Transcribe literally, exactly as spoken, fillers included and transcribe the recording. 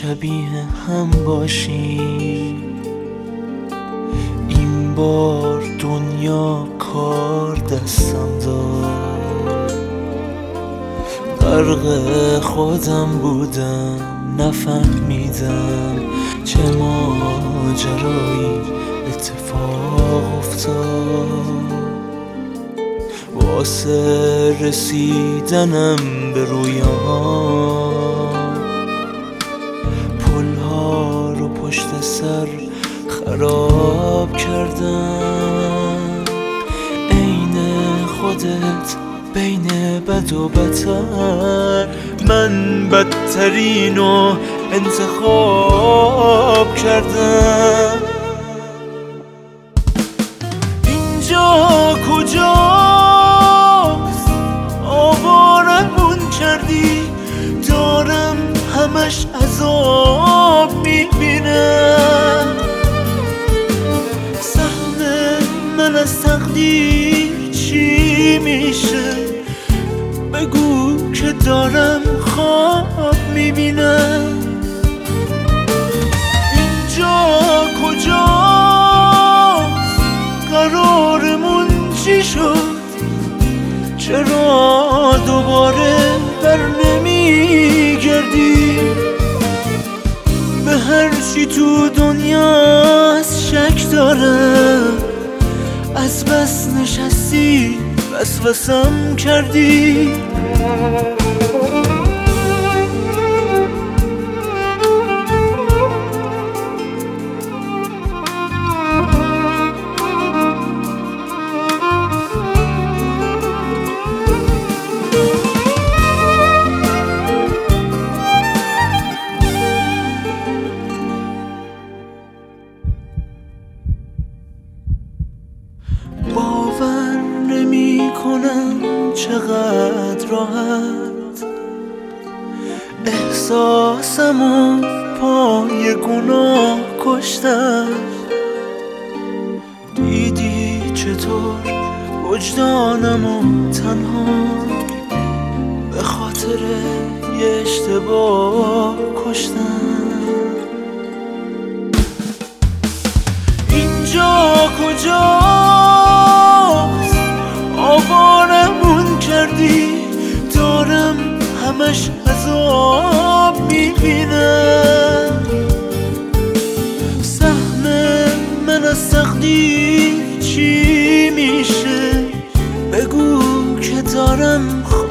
شبیه هم باشیم. این بار دنیا کار دستم داد، غرق خودم بودم نفهمیدم چه ماجرایی اتفاق افتاد. واسه رسیدنم به رویام پلها رو پشت سر خراب کردم. عین خودت بین بد و بدتر، من بدترینو انتخاب کردم. اینجا کجاست؟ آوارمون کردی، دارم همش عذاب میبینم. سهم من از تقدیر چی میشه؟ بگو که دارم خواب میبینم. اینجا کجاست؟ قرارمون چی شد؟ چرا دوباره بر نمیگردی؟ به هر چی تو دنیاست شک دارم، از بس نشستی وسوسم کردی. باور نمی کنم چقدر راحت احساسمو پای گناه کشتم. دیدی چطور وجدانمو تنها به خاطر یه اشتباه کشتم. اینجا کجاست؟ آوارمون کردی، دارم همش عذاب میبینم. سهم من از تقدیر چی میشه؟ بگو که دارم